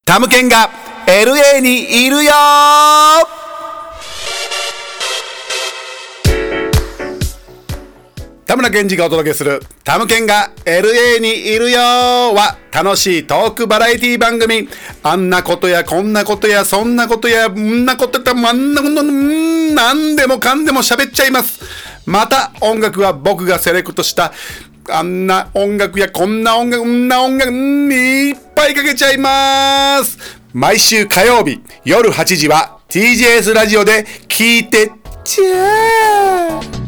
タムケンが LA にいるよ。田村健二がお届けするタムケンが LA にいるよは楽しいトークバラエティ番組。あんなことやこんなことやそんなことやんなことやあんなことなんでもかんでも喋っちゃいます。また音楽は僕がセレクトしたあんな音楽やこんな音楽んな音楽いっぱいかけちゃいます。毎週火曜日夜8時は TJS ラジオで聞いてちゃー。